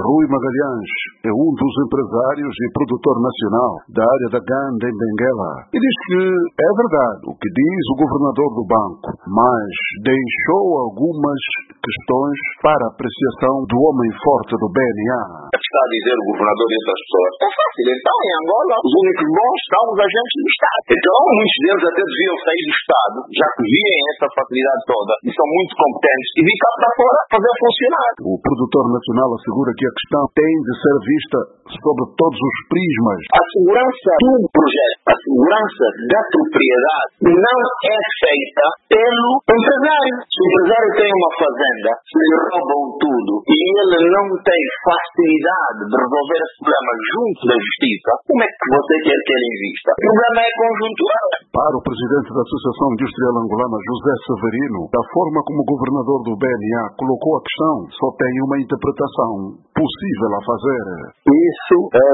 Rui Magalhães é um dos empresários e produtor nacional da área da ganda em Benguela e diz que é verdade o que diz o governador do banco, mas deixou algumas questões para a apreciação do homem forte do BNA. Está a dizer o governador e outras pessoas, é fácil, então em Angola os únicos bons são os agentes do Estado. Então muitos deles até deviam sair do Estado, já que veem essa facilidade toda e são muito competentes e vir cá para fora fazer funcionar. O produtor nacional assegura que a questão tem de ser vista sobre todos os prismas. A segurança do projeto, a segurança da propriedade não é feita pelo empresário. Se o empresário tem uma fazenda, se lhe roubam tudo e ele não tem facilidade de resolver esse problema junto da justiça, como é que você quer que ele invista? O problema é conjuntural. Para o presidente da Associação Industrial Angolana, José Severino, da forma como o governador do BNA colocou a questão, só tem uma interpretação possível a fazer. Isso é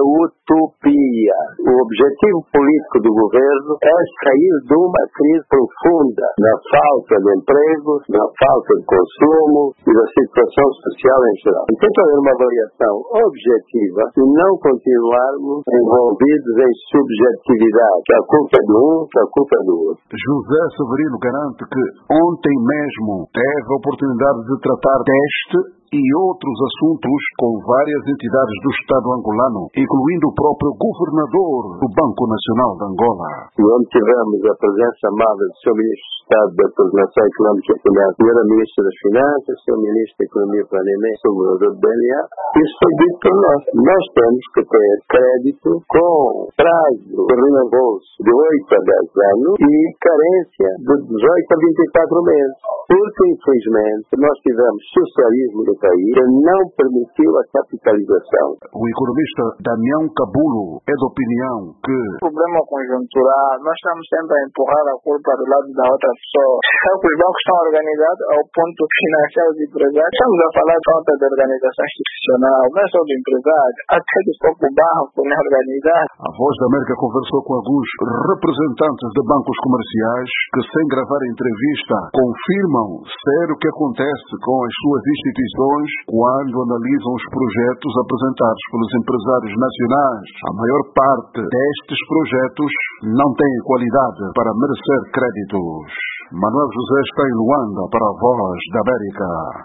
utopia. O objetivo político do governo é sair de uma crise profunda na falta de emprego, na falta de consumo e da situação social em geral. Tem que haver uma avaliação objetiva e não continuarmos envolvidos em subjetividade, que a culpa é de um, que a culpa é do outro. José Severino garante que ontem mesmo teve a oportunidade de tratar deste e outros assuntos com várias entidades do Estado angolano, incluindo o próprio governador do Banco Nacional de Angola. E onde tivemos a presença amável do Sr. Ministro de Estado da Coordenação Económica e Financeira, a Sra. Ministra das Finanças, o Sr. Ministro da Economia e Planeamento, o governador do BNA, isso foi dito por nós. Nós temos que ter crédito com prazo de reembolso de 8 a 10 anos e carência de 18 a 24 meses. Porque, infelizmente, nós tivemos socialismo no país que não permitiu a capitalização. O economista Damião Cabulo é de opinião que o problema conjuntural, nós estamos sempre a empurrar a culpa do lado da outra pessoa. É que os bancos estão organizados ao ponto de financiar os empresários. Estamos a falar de falta de organização institucional, não é só do empresário, até do próprio banco não é organizado. A Voz da América conversou com alguns representantes de bancos comerciais que, sem gravar a entrevista, confirmam ser o que acontece com as suas instituições quando analisam os projetos apresentados pelos empresários nacionais. A maior parte destes projetos não tem qualidade para merecer créditos. Manuel José está em Luanda para a Voz da América.